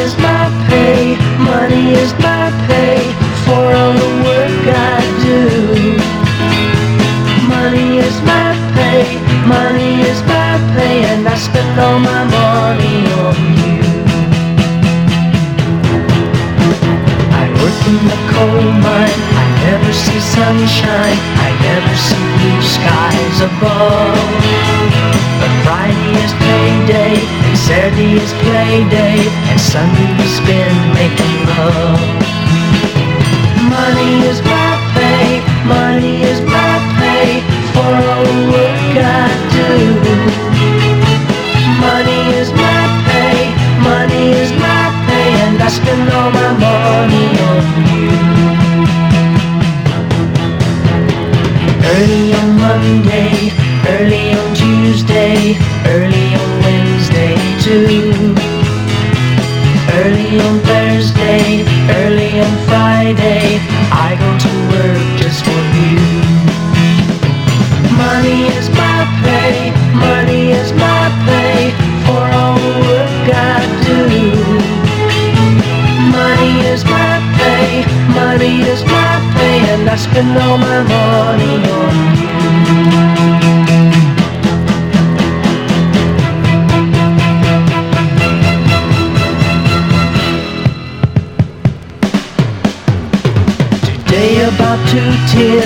is my pay, money is my pay for all the work I do. Money is my pay, money is my pay, and I spend all my money on you. I work in the coal mine, I never see sunshine, I never see blue skies above. But Friday is payday, and Saturday is play day, and Sunday we spend making love. Money is my pay, money is my pay for all the work I do. Money is my pay, money is my pay, and I spend all my money on you. Early on Monday, early on Tuesday, early on Wednesday too. Early on Thursday, early on Friday, I go to work just for you. Money is my pay, money is my pay for all the work I do. Money is my pay, money is my pay, and I spend all my money on you. Today about 2:10